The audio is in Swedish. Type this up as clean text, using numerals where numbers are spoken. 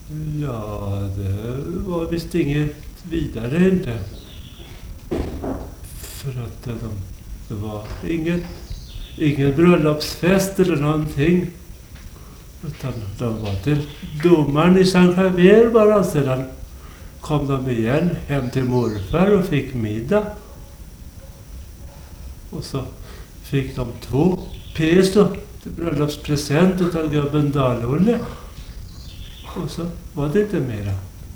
Ja, det var visst inget vidare inte. För att det var ingen bröllopsfest eller någonting. Utan de var till domaren i San Javier bara. Sedan kom de igen hem till morfar och fick middag. Och så fick de 2 peso till bröllopspresent utav gubben Dal-Olle. Och så var det inte mera.